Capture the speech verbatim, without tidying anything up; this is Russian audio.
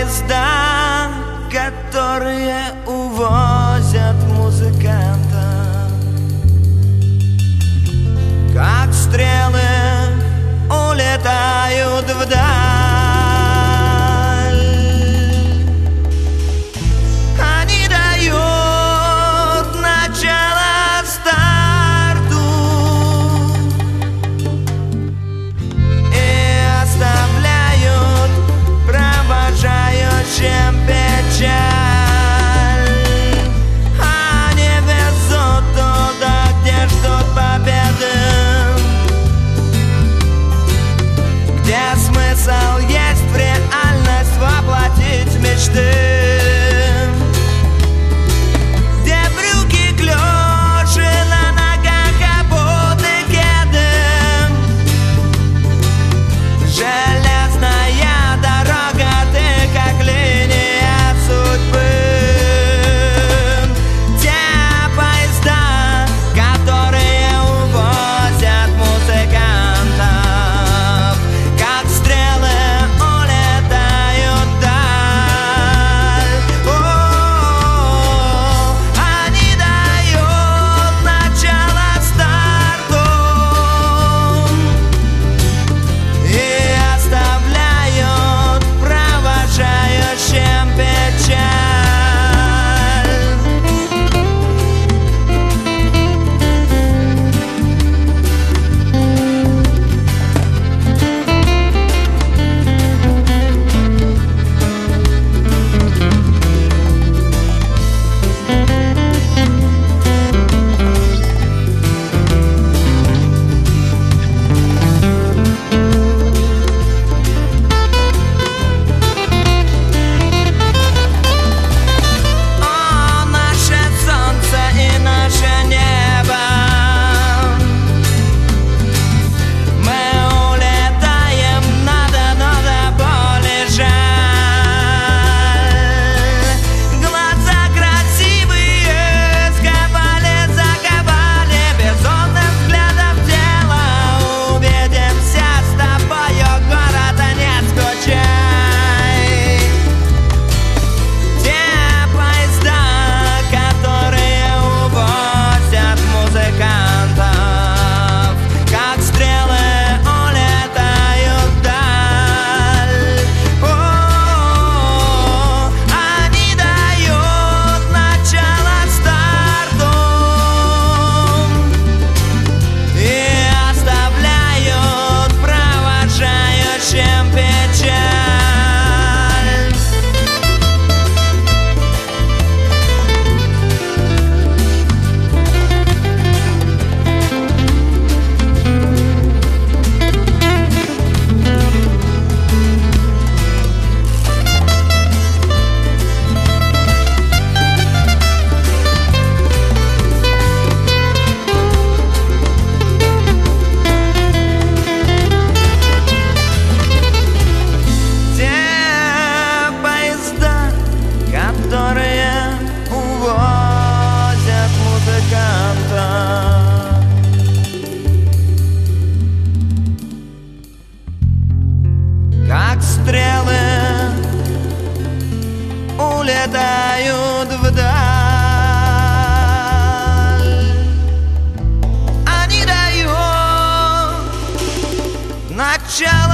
поезда, которые увозят музыканта, как стрелы улетают вдаль. Они дают начало старту и оставляют провожающим печаль. Они везут туда, где ждут победы, где смысл есть в реальность воплотить мечты, где брюки, клёши, на ногах обуты кеды, железная дорога, ты как линия судьбы. Те поезда, которые увозят музыкантов, как стрелы улетают вдаль. О, они дают начало старту и оставляют провожающим печаль. О, наше солнце и наше небо, мы улетаем, надо, но до боли жаль. Глаза красивые, сковали, заковали, безумным взглядом тела. Увидимся с тобою, города, не скучай. Те поезда, которые увозят музыкантов, как стрелы улетают вдаль. О, они дают начало старту и оставляют провожающим печаль. Те поезда, которые увозят музыкантов, как стрелы улетают вдаль. Они дают начало